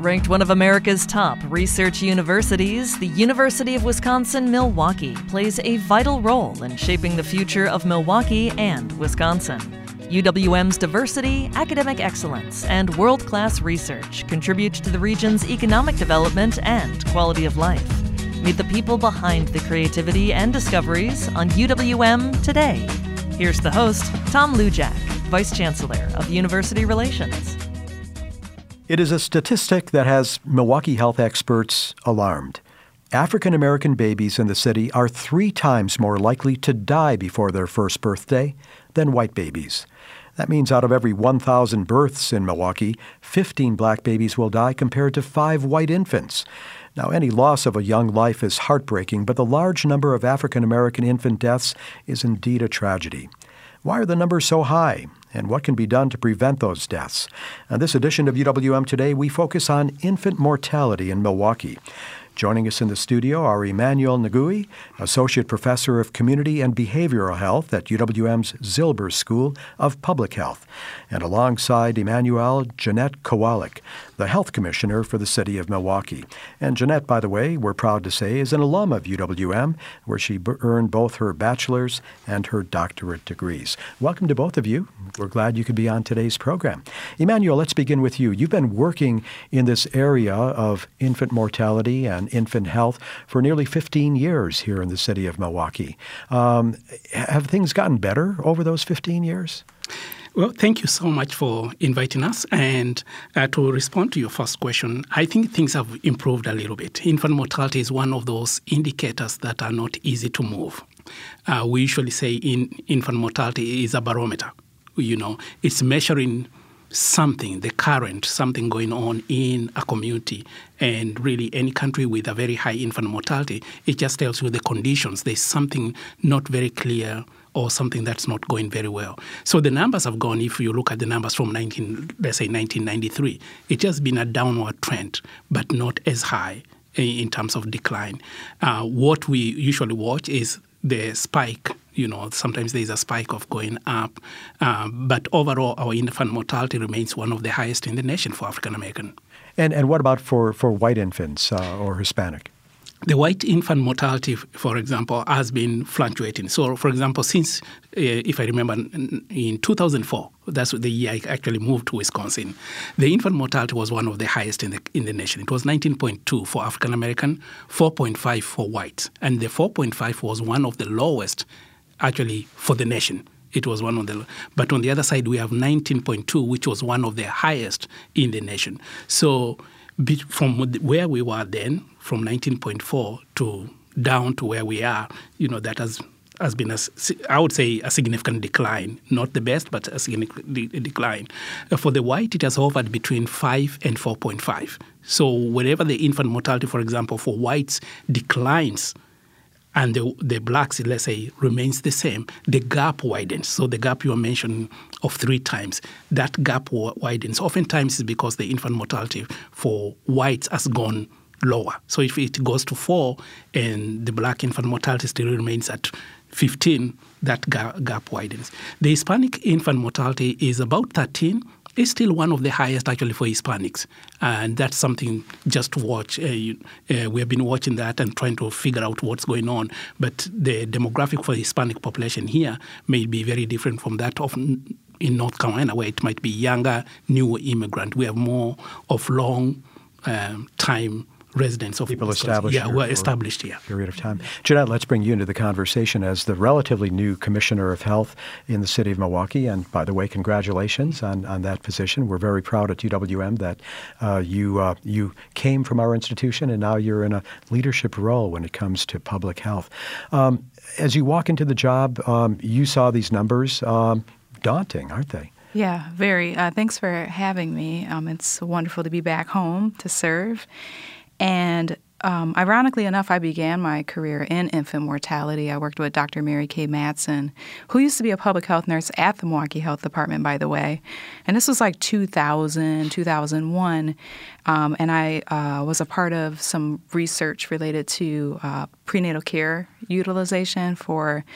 Ranked one of America's top research universities, the University of Wisconsin-Milwaukee plays a vital role in shaping the future of Milwaukee and Wisconsin. UWM's diversity, academic excellence, and world-class research contribute to the region's economic development and quality of life. Meet the people behind the creativity and discoveries on UWM Today. Here's the host, Tom Lujack, Vice Chancellor of University Relations. It is a statistic that has Milwaukee health experts alarmed. African American babies in the city are 3 times more likely to die before their first birthday than white babies. That means out of every 1,000 births in Milwaukee, 15 black babies will die compared to 5 white infants. Now, any loss of a young life is heartbreaking, but the large number of African American infant deaths is indeed a tragedy. Why are the numbers so high? And what can be done to prevent those deaths? On this edition of UWM Today, we focus on infant mortality in Milwaukee. Joining us in the studio are Emmanuel Ngui, Associate Professor of Community and Behavioral Health at UWM's Zilber School of Public Health. And alongside Emmanuel, Jeanette Kowalik, the Health Commissioner for the City of Milwaukee. And Jeanette, by the way, we're proud to say, is an alum of UWM, where she earned both her bachelor's and her doctorate degrees. Welcome to both of you. We're glad you could be on today's program. Emmanuel, let's begin with you. You've been working in this area of infant mortality and infant health for nearly 15 years here in the city of Milwaukee. Have things gotten better over those 15 years? Well, thank you so much for inviting us. And to respond to your first question, I think things have improved a little bit. Infant mortality is one of those indicators that are not easy to move. We usually say infant mortality is a barometer. You know, it's measuring something, the current, something going on in a community. And really, any country with a very high infant mortality, it just tells you the conditions. There's something not very clear or something that's not going very well. So the numbers have gone, if you look at the numbers from 1993, it's just been a downward trend, but not as high in terms of decline. What we usually watch is the spike. You know, sometimes there's a spike of going up. But overall, our infant mortality remains one of the highest in the nation for African American. And what about for white infants or Hispanic? The white infant mortality, for example, has been fluctuating. So, for example, since, if I remember, in 2004, that's the year I actually moved to Wisconsin, the infant mortality was one of the highest in the nation. It was 19.2 for African American, 4.5 for whites. And the 4.5 was one of the lowest, actually, for the nation. It was one of the, but on the other side, we have 19.2, which was one of the highest in the nation. So from where we were then, from 19.4 to down to where we are, you know, that has been, I would say, a significant decline. Not the best, but a significant decline. For the white, it has hovered between 5 and 4.5. So wherever the infant mortality, for example, for whites declines, and the blacks, let's say, remains the same, the gap widens. So the gap you mentioned of 3 times, that gap widens. Oftentimes it's because the infant mortality for whites has gone lower. So if it goes to 4 and the black infant mortality still remains at 15, that gap widens. The Hispanic infant mortality is about 13. It's still one of the highest actually for Hispanics. And that's something just to watch. We have been watching that and trying to figure out what's going on. But the demographic for the Hispanic population here may be very different from that of in North Carolina, where it might be younger, newer immigrant. We have more of long time residents of people established here. Yeah, we're established here. Period of time. Jeanette, let's bring you into the conversation as the relatively new Commissioner of Health in the city of Milwaukee. And by the way, congratulations on that position. We're very proud at UWM that you came from our institution and now you're in a leadership role when it comes to public health. As you walk into the job, you saw these numbers daunting, aren't they? Yeah, very. Thanks for having me. It's wonderful to be back home to serve. And ironically enough, I began my career in infant mortality. I worked with Dr. Mary Kay Madsen, who used to be a public health nurse at the Milwaukee Health Department, by the way. And this was like 2000, 2001. And I was a part of some research related to prenatal care utilization for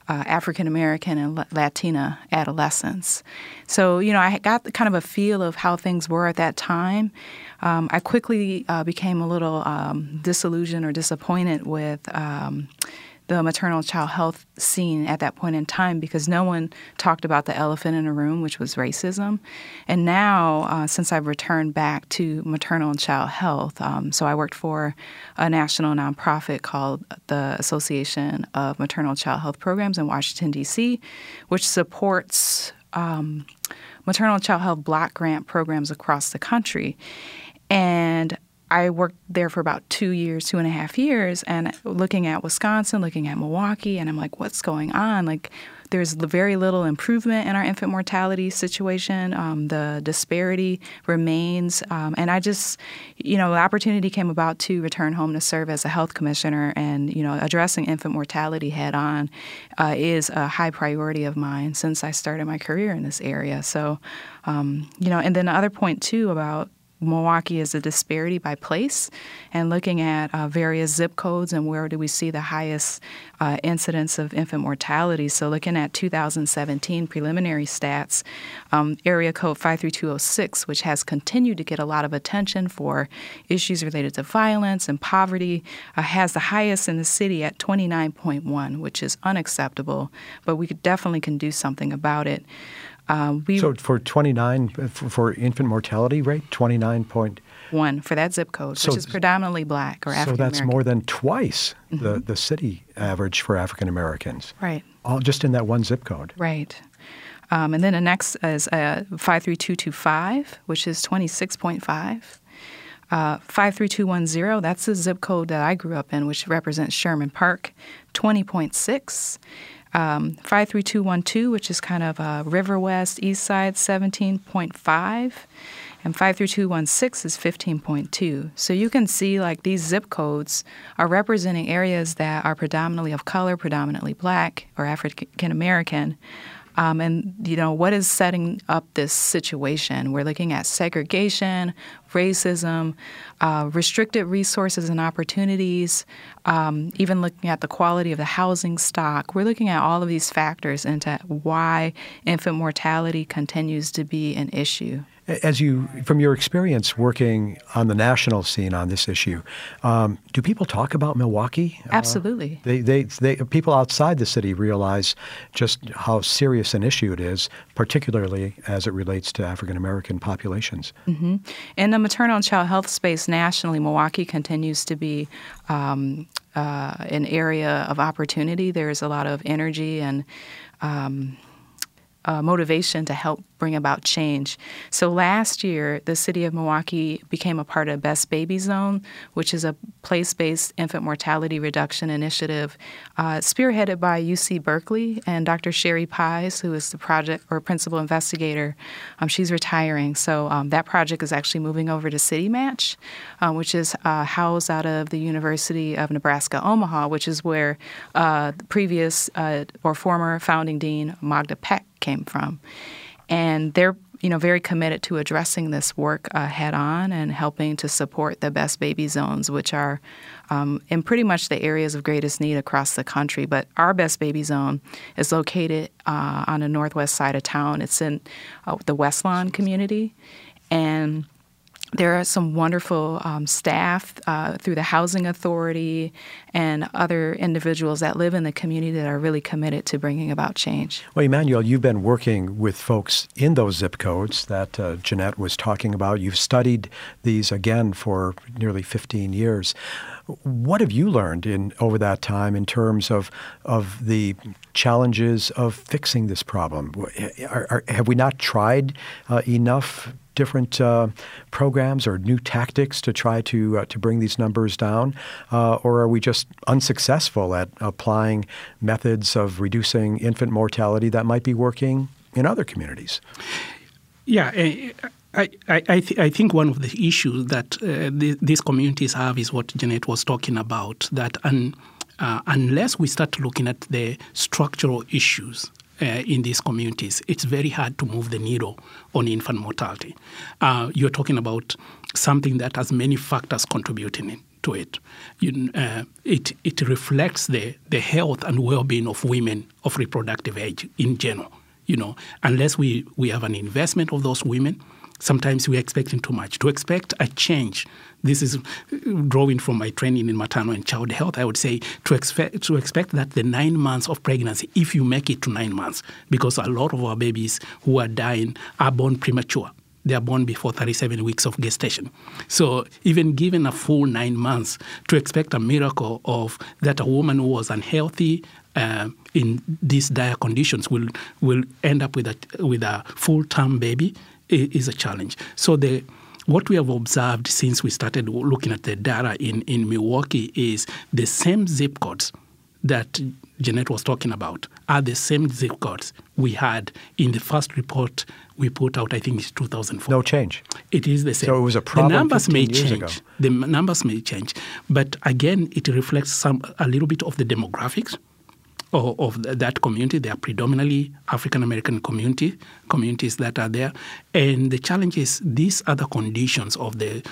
African American and Latina adolescents. So, I got kind of a feel of how things were at that time. I quickly became a little disillusioned or disappointed with the maternal child health scene at that point in time because no one talked about the elephant in the room, which was racism. And now, since I've returned back to maternal and child health, so I worked for a national nonprofit called the Association of Maternal Child Health Programs in Washington, D.C., which supports maternal child health block grant programs across the country. And I worked there for about 2.5 years, and looking at Wisconsin, looking at Milwaukee, and I'm like, what's going on? Like, there's very little improvement in our infant mortality situation. The disparity remains. And I just, the opportunity came about to return home to serve as a health commissioner, and, addressing infant mortality head on is a high priority of mine since I started my career in this area. So, and then the other point, too, about Milwaukee is a disparity by place, and looking at various zip codes and where do we see the highest incidence of infant mortality. So looking at 2017 preliminary stats, area code 53206, which has continued to get a lot of attention for issues related to violence and poverty, has the highest in the city at 29.1, which is unacceptable, but we definitely can do something about it. So for 29, for infant mortality rate, 29.1 for that zip code, which is predominantly Black or African American. So that's more than twice the city average for African Americans. Right. All just in that one zip code. Right. And then the next is 53225, which is 26.5. 53210, that's the zip code that I grew up in, which represents Sherman Park, 20.6. 53212, which is kind of River West, East Side, 17.5. And 53216 is 15.2. So you can see like these zip codes are representing areas that are predominantly of color, predominantly Black or African American. And, what is setting up this situation? We're looking at segregation, racism, restricted resources and opportunities, even looking at the quality of the housing stock. We're looking at all of these factors into why infant mortality continues to be an issue. From your experience working on the national scene on this issue, do people talk about Milwaukee? Absolutely. People outside the city realize just how serious an issue it is, particularly as it relates to African American populations. Mm-hmm. In the maternal and child health space nationally, Milwaukee continues to be an area of opportunity. There's a lot of energy and motivation to help bring about change. So last year, the city of Milwaukee became a part of Best Baby Zone, which is a place-based infant mortality reduction initiative spearheaded by UC Berkeley and Dr. Sherry Pies, who is the project or principal investigator. She's retiring. So that project is actually moving over to City Match, which is housed out of the University of Nebraska, Omaha, which is where the previous or former founding dean Magda Peck came from. And they're, very committed to addressing this work head on and helping to support the Best Baby Zones, which are in pretty much the areas of greatest need across the country. But our Best Baby Zone is located on the northwest side of town. It's in the West Lawn community. And there are some wonderful staff through the Housing Authority and other individuals that live in the community that are really committed to bringing about change. Well, Emmanuel, you've been working with folks in those zip codes that Jeanette was talking about. You've studied these, again, for nearly 15 years. What have you learned over that time in terms of the challenges of fixing this problem? Have we not tried enough different programs or new tactics to try to bring these numbers down? Or are we just unsuccessful at applying methods of reducing infant mortality that might be working in other communities? Yeah, I think one of the issues that these communities have is what Jeanette was talking about, that unless we start looking at the structural issues in these communities, it's very hard to move the needle on infant mortality. You're talking about something that has many factors contributing to it. It reflects the health and well-being of women of reproductive age in general. Unless we have an investment of those women, sometimes we're expecting too much. To expect a change, this is drawing from my training in maternal and child health, I would say to expect that the 9 months of pregnancy, if you make it to 9 months, because a lot of our babies who are dying are born premature. They are born before 37 weeks of gestation. So even given a full 9 months, to expect a miracle of that a woman who was unhealthy in these dire conditions will end up with a full-term baby is a challenge. So what we have observed since we started looking at the data in Milwaukee is the same zip codes that Jeanette was talking about are the same zip codes we had in the first report we put out, I think it's 2004. No change. It is the same. So it was a problem. The numbers may 15 years change. ago. The numbers may change. But again, it reflects a little bit of the demographics of that community. They are predominantly African-American communities that are there. And the challenge is these other conditions of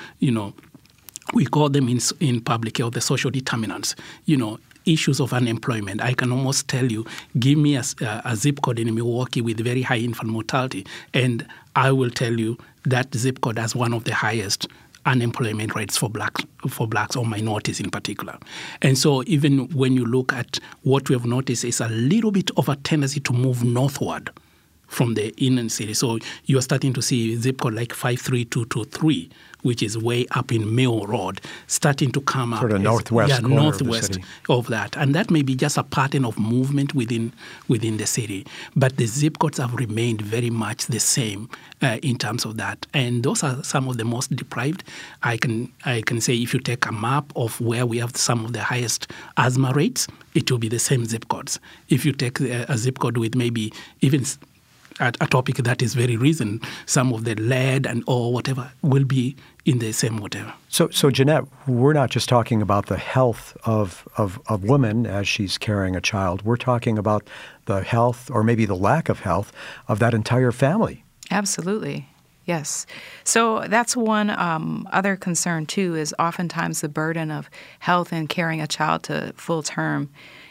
we call them in public health the social determinants, issues of unemployment. I can almost tell you, give me a zip code in Milwaukee with very high infant mortality, and I will tell you that zip code has one of the highest unemployment rates for blacks or minorities in particular. And so even when you look at what we have noticed is a little bit of a tendency to move northward from the inner city. So you're starting to see zip code like 53223, which is way up in Mill Road, starting to come up. Sort of northwest corner northwest of the city. of that. And that may be just a pattern of movement within the city. But the zip codes have remained very much the same in terms of that. And those are some of the most deprived. I can say if you take a map of where we have some of the highest asthma rates, it will be the same zip codes. If you take a zip code with maybe even a topic that is very recent, some of the lead and or whatever will be in the same whatever. So Jeanette, we're not just talking about the health of woman as she's carrying a child. We're talking about the health, or maybe the lack of health, of that entire family. Absolutely. Yes. So that's one other concern, too, is oftentimes the burden of health and carrying a child to full term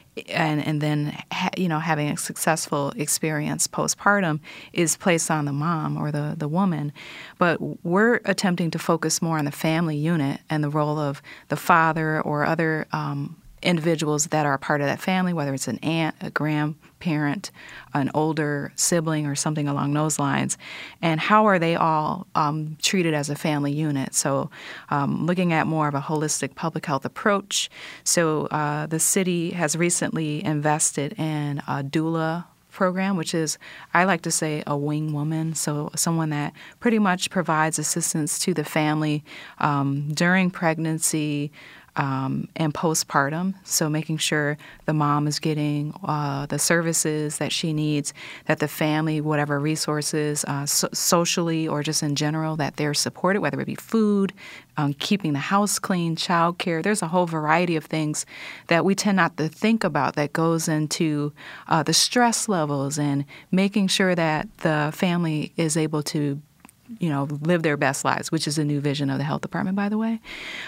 and then having a successful experience postpartum is placed on the mom or the woman. But we're attempting to focus more on the family unit and the role of the father or other individuals that are a part of that family, whether it's an aunt, a grandparent, an older sibling, or something along those lines, and how are they all treated as a family unit. So looking at more of a holistic public health approach. So the city has recently invested in a doula program, which is, I like to say, a wing woman, so someone that pretty much provides assistance to the family during pregnancy, and postpartum, so making sure the mom is getting the services that she needs, that the family, whatever resources, socially or just in general, that they're supported, whether it be food, keeping the house clean, childcare. There's a whole variety of things that we tend not to think about that goes into the stress levels and making sure that the family is able to live their best lives, which is a new vision of the health department, by the way.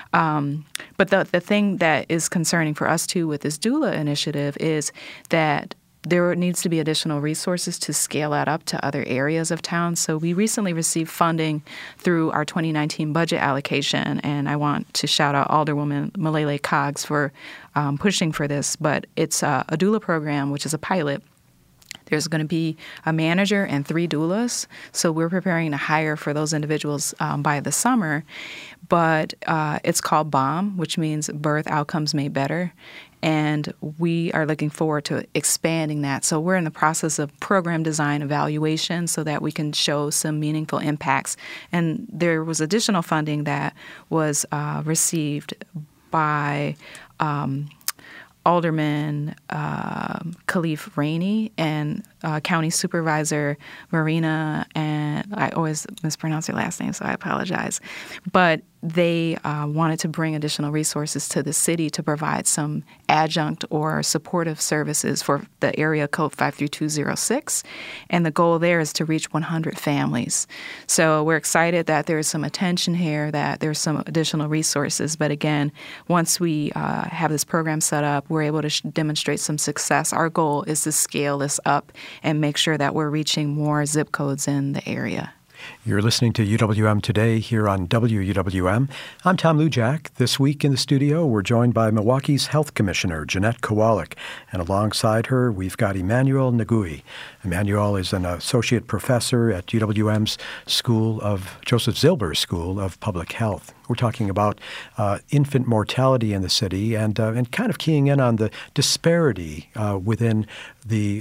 But the thing that is concerning for us, too, with this doula initiative is that there needs to be additional resources to scale that up to other areas of town. So we recently received funding through our 2019 budget allocation, and I want to shout out Alderwoman Malele Coggs for pushing for this. But it's a doula program, which is a pilot. There's going to be a manager and 3 doulas, so we're preparing to hire for those individuals by the summer. But it's called BOM, which means Birth Outcomes Made Better, and we are looking forward to expanding that. So we're in the process of program design evaluation so that we can show some meaningful impacts. And there was additional funding that was received by Alderman Khalif Rainey and County Supervisor Marina, and I always mispronounce her last name, so I apologize. But they wanted to bring additional resources to the city to provide some adjunct or supportive services for the area code 53206. And the goal there is to reach 100 families. So we're excited that there's some attention here, that there's some additional resources. But again, once we have this program set up, we're able to demonstrate some success. Our goal is to scale this up and make sure that we're reaching more zip codes in the area. You're listening to UWM Today here on WUWM. I'm Tom Lujack. This week in the studio, we're joined by Milwaukee's Health Commissioner, Jeanette Kowalik. And alongside her, we've got Emmanuel Ngui. Emmanuel is an associate professor at UWM's Joseph Zilber School of Public Health. We're talking about infant mortality in the city and kind of keying in on the disparity within the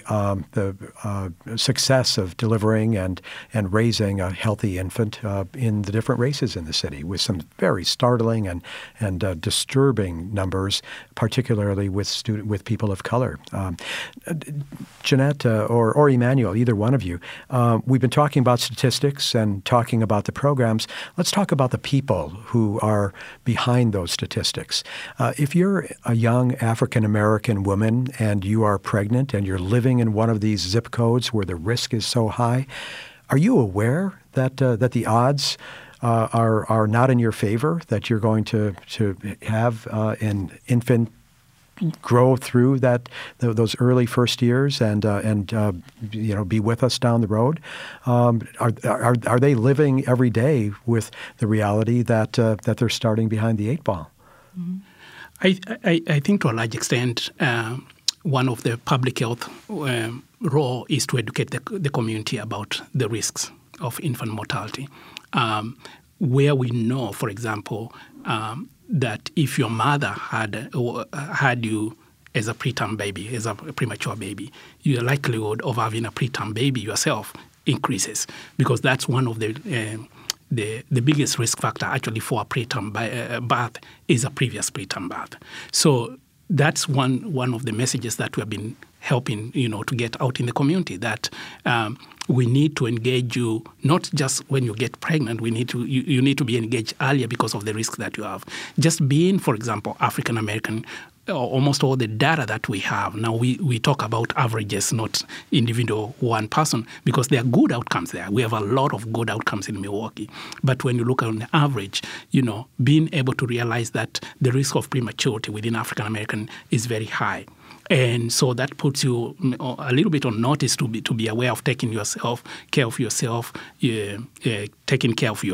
success of delivering and raising a healthy infant in the different races in the city, with some very startling and disturbing numbers, particularly with people of color. Jeanette or Emmanuel, either one of you, we've been talking about statistics and talking about the programs. Let's talk about the people who are behind those statistics. If you're a young African-American woman and you are pregnant and you're living in one of these zip codes where the risk is so high, are you aware that the odds are not in your favor, that you're going to have an infant grow through those early first years and be with us down the road? Are they living every day with the reality that they're starting behind the eight ball? Mm-hmm. I think to a large extent, one of the public health role is to educate the community about the risks of infant mortality. Where we know, for example, that if your mother had you as a preterm baby, as a premature baby, your likelihood of having a preterm baby yourself increases, because that's one of the biggest risk factor actually for a preterm birth is a previous preterm birth. So that's one of the messages that we have been helping to get out in the community, that we need to engage you not just when you get pregnant. You need to be engaged earlier because of the risk that you have. Just being, for example, African American, almost all the data that we have now, we talk about averages, not individual one person, because there are good outcomes there. We have a lot of good outcomes in Milwaukee. But when you look on the average, being able to realize that the risk of prematurity within African American is very high. And so that puts you a little bit on notice to be aware of taking care of yourself, taking care of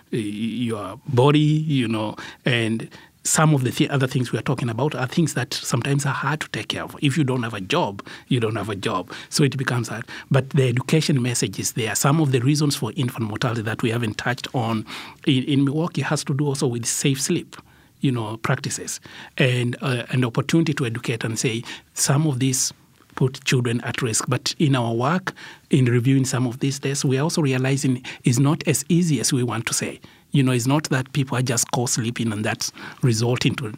your body, and some of the other things we are talking about are things that sometimes are hard to take care of. If you don't have a job, you don't have a job. So it becomes hard. But the education message is there. Some of the reasons for infant mortality that we haven't touched on in Milwaukee has to do also with safe sleep, practices, and an opportunity to educate and say some of these put children at risk. But in our work, in reviewing some of these tests, we are also realizing it's not as easy as we want to say. It's not that people are just co-sleeping and that's resulting to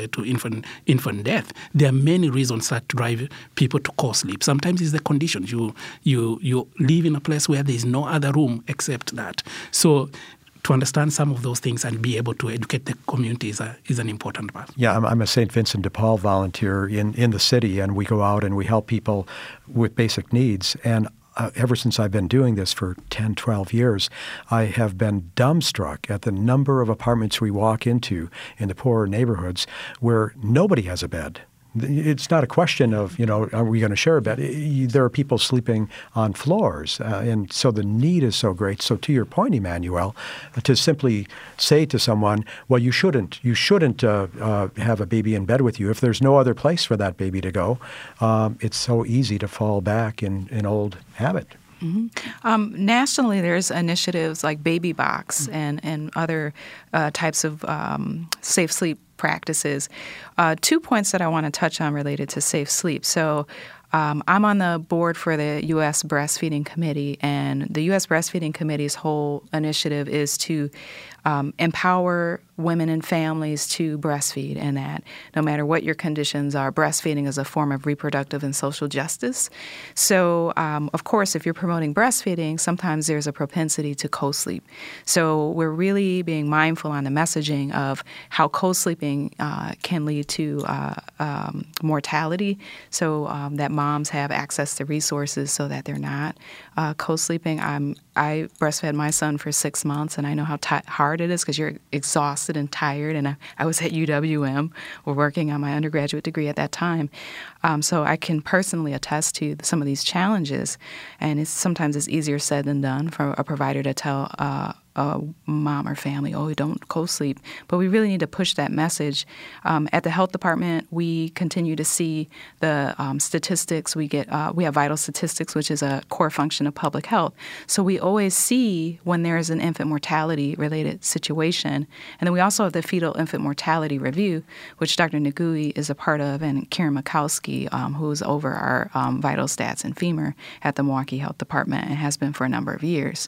infant death. There are many reasons that drive people to co-sleep. Sometimes it's the conditions. You live in a place where there is no other room except that. So to understand some of those things and be able to educate the community is an important part. Yeah, I'm a St. Vincent de Paul volunteer in the city, and we go out and we help people with basic needs. And ever since I've been doing this for 10, 12 years, I have been dumbstruck at the number of apartments we walk into in the poorer neighborhoods where nobody has a bed. It's not a question of, are we going to share a bed? There are people sleeping on floors, and so the need is so great. So to your point, Emmanuel, to simply say to someone, well, you shouldn't have a baby in bed with you if there's no other place for that baby to go, it's so easy to fall back in an old habit. Mm-hmm. Nationally, there's initiatives like Baby Box and other types of safe sleep practices. 2 points that I want to touch on related to safe sleep. So I'm on the board for the U.S. Breastfeeding Committee, and the U.S. Breastfeeding Committee's whole initiative is to empower women and families to breastfeed, and that no matter what your conditions are, breastfeeding is a form of reproductive and social justice. So, of course, if you're promoting breastfeeding, sometimes there's a propensity to co-sleep. So we're really being mindful on the messaging of how co-sleeping can lead to mortality, so that moms have access to resources so that they're not co-sleeping. I breastfed my son for 6 months, and I know how hard it is because you're exhausted and tired. And I was at UWM, working on my undergraduate degree at that time. So I can personally attest to some of these challenges. And sometimes it's easier said than done for a provider to tell a mom or family, oh, don't co-sleep. But we really need to push that message. At the health department, we continue to see the statistics. We have vital statistics, which is a core function of public health. So we always see when there is an infant mortality-related situation. And then we also have the fetal infant mortality review, which Dr. Ngui is a part of, and Karen Mikowski, who's over our vital stats and FEMUR at the Milwaukee Health Department and has been for a number of years.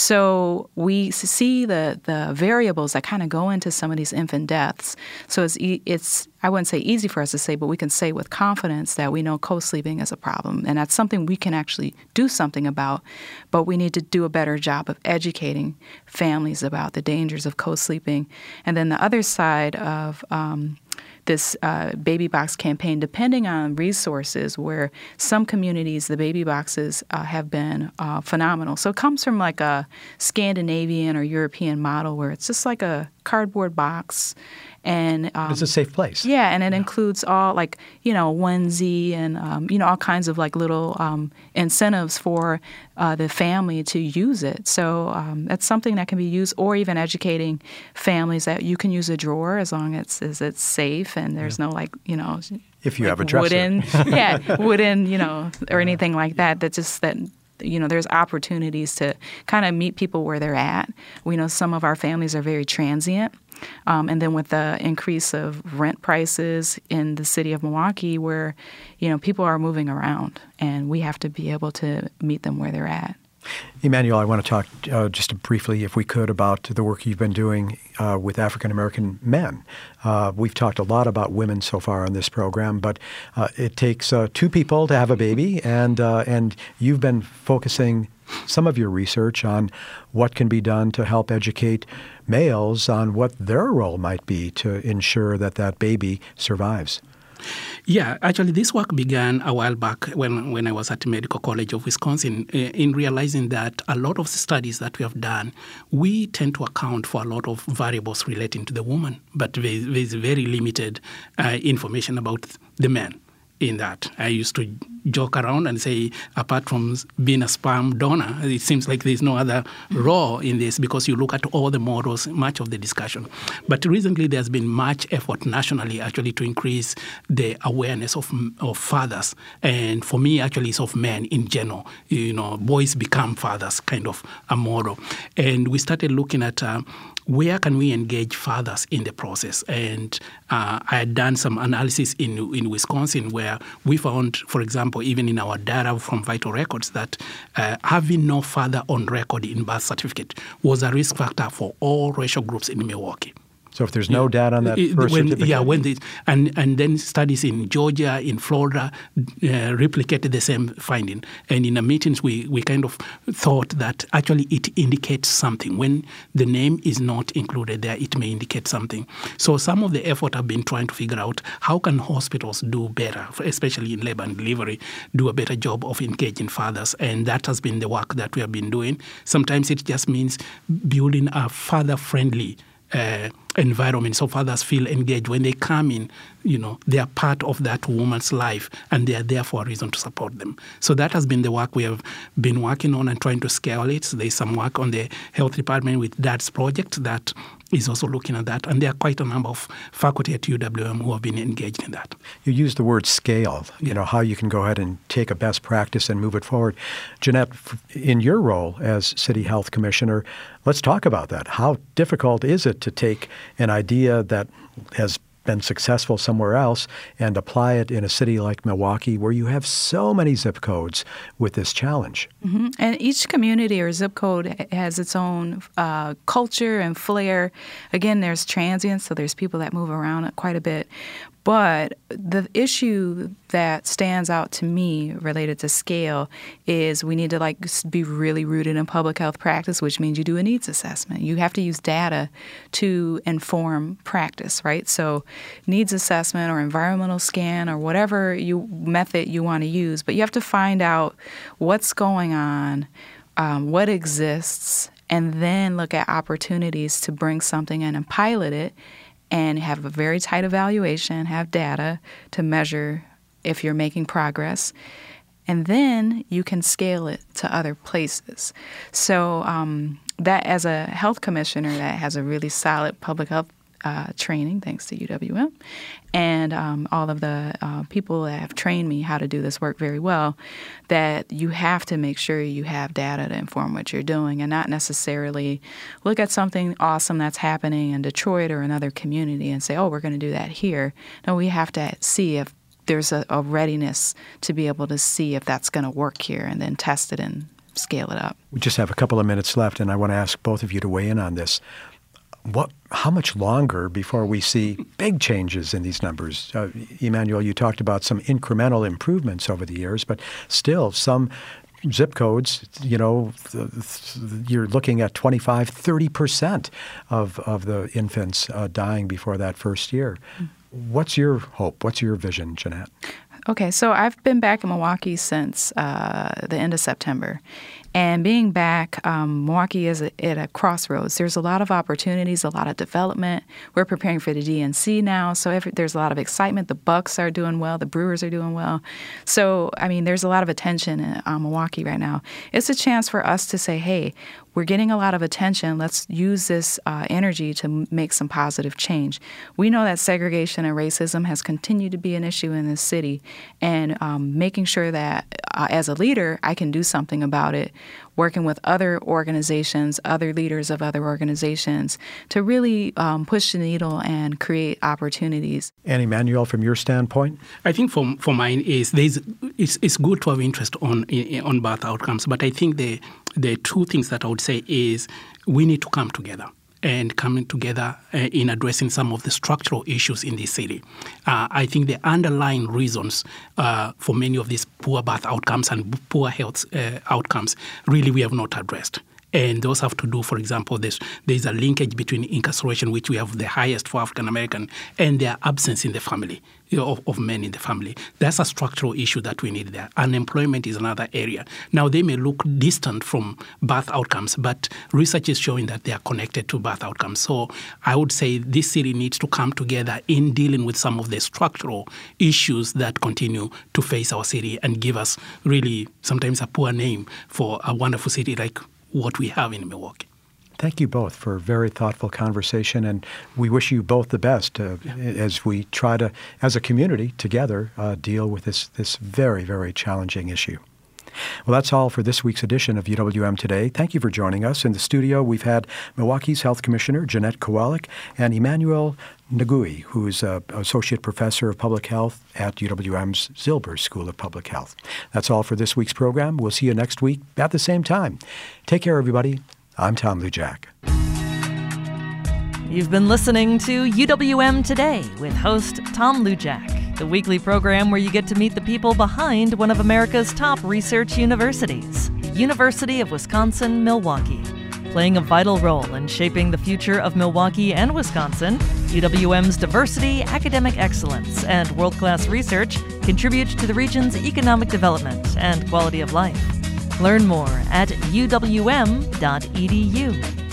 So we see the variables that kind of go into some of these infant deaths. So it's I wouldn't say easy for us to say, but we can say with confidence that we know co-sleeping is a problem. And that's something we can actually do something about, but we need to do a better job of educating families about the dangers of co-sleeping. And then the other side of this baby box campaign, depending on resources, where some communities, the baby boxes have been phenomenal. So it comes from like a Scandinavian or European model where it's just like a cardboard box. And it's a safe place. Yeah, and it includes all onesie and all kinds of like little incentives for the family to use it. So that's something that can be used, or even educating families that you can use a drawer as long as it's safe and there's no if you have a dresser. wooden, or anything like that. There's opportunities to kind of meet people where they're at. We know some of our families are very transient. And then with the increase of rent prices in the city of Milwaukee, where, people are moving around, and we have to be able to meet them where they're at. Emmanuel, I want to talk just briefly, if we could, about the work you've been doing with African-American men. We've talked a lot about women so far on this program, but it takes two people to have a baby, and you've been focusing some of your research on what can be done to help educate males on what their role might be to ensure that baby survives. Yeah, actually, this work began a while back when I was at the Medical College of Wisconsin, in realizing that a lot of the studies that we have done, we tend to account for a lot of variables relating to the woman, but there's very limited information about the men in that. I used to joke around and say, apart from being a sperm donor, it seems like there's no other role in this, because you look at all the models, much of the discussion. But recently there's been much effort nationally actually to increase the awareness of fathers. And for me, actually, it's of men in general. Boys become fathers, kind of a model. And we started looking at where can we engage fathers in the process? And I had done some analysis in Wisconsin where we found, for example, even in our data from Vital Records, that having no father on record in birth certificate was a risk factor for all racial groups in Milwaukee. So if there's no data on that birth certificate? Yeah, and then studies in Georgia, in Florida, replicated the same finding. And in the meetings, we kind of thought that actually it indicates something. When the name is not included there, it may indicate something. So some of the effort I've been trying to figure out, how can hospitals do better, especially in labor and delivery, do a better job of engaging fathers? And that has been the work that we have been doing. Sometimes it just means building a father-friendly environment so fathers feel engaged. When they come in, they are part of that woman's life, and they are there for a reason to support them. So that has been the work we have been working on and trying to scale it. So there's some work on the health department with DADS project that is also looking at that. And there are quite a number of faculty at UWM who have been engaged in that. You used the word scale, how you can go ahead and take a best practice and move it forward. Jeanette, in your role as City Health Commissioner, let's talk about that. How difficult is it to take an idea that has been successful somewhere else and apply it in a city like Milwaukee where you have so many zip codes with this challenge. Mm-hmm. And each community or zip code has its own culture and flair. Again, there's transients, so there's people that move around quite a bit. But the issue that stands out to me related to scale is we need to be really rooted in public health practice, which means you do a needs assessment. You have to use data to inform practice, right? So needs assessment or environmental scan or whatever method you want to use, but you have to find out what's going on, what exists, and then look at opportunities to bring something in and pilot it and have a very tight evaluation, have data to measure if you're making progress, and then you can scale it to other places. So that as a health commissioner that has a really solid public health training, thanks to UWM, and all of the people that have trained me how to do this work very well, that you have to make sure you have data to inform what you're doing and not necessarily look at something awesome that's happening in Detroit or another community and say, oh, we're going to do that here. No, we have to see if there's a readiness to be able to see if that's going to work here and then test it and scale it up. We just have a couple of minutes left, and I want to ask both of you to weigh in on this. How much longer before we see big changes in these numbers? Emmanuel, you talked about some incremental improvements over the years, but still some zip codes, you're looking at 25, 30% of the infants dying before that first year. What's your hope? What's your vision, Jeanette? Okay, so I've been back in Milwaukee since the end of September. And being back, Milwaukee is at a crossroads. There's a lot of opportunities, a lot of development. We're preparing for the DNC now, so there's a lot of excitement. The Bucks are doing well. The Brewers are doing well. So, there's a lot of attention in Milwaukee right now. It's a chance for us to say, hey, we're getting a lot of attention. Let's use this energy to make some positive change. We know that segregation and racism has continued to be an issue in this city, and making sure that as a leader, I can do something about it, working with other organizations, other leaders of other organizations to really push the needle and create opportunities. And Emmanuel, from your standpoint? I think for mine is it's good to have interest on birth outcomes, but I think the two things that I would say is we need to come together. And coming together in addressing some of the structural issues in this city. I think the underlying reasons for many of these poor birth outcomes and poor health outcomes really we have not addressed. And those have to do, for example, there's a linkage between incarceration, which we have the highest for African American, and their absence in the family, of men in the family. That's a structural issue that we need there. Unemployment is another area. Now, they may look distant from birth outcomes, but research is showing that they are connected to birth outcomes. So I would say this city needs to come together in dealing with some of the structural issues that continue to face our city and give us really sometimes a poor name for a wonderful city like what we have in Milwaukee. Thank you both for a very thoughtful conversation, and we wish you both the best as we try to, as a community, together deal with this very, very challenging issue. Well, that's all for this week's edition of UWM Today. Thank you for joining us. In the studio, we've had Milwaukee's Health Commissioner Jeanette Kowalik and Emmanuel Ngui, who is Associate Professor of Public Health at UWM's Zilber School of Public Health. That's all for this week's program. We'll see you next week at the same time. Take care, everybody. I'm Tom Lujack. You've been listening to UWM Today with host Tom Lujack, the weekly program where you get to meet the people behind one of America's top research universities, University of Wisconsin-Milwaukee. Playing a vital role in shaping the future of Milwaukee and Wisconsin, UWM's diversity, academic excellence, and world-class research contribute to the region's economic development and quality of life. Learn more at uwm.edu.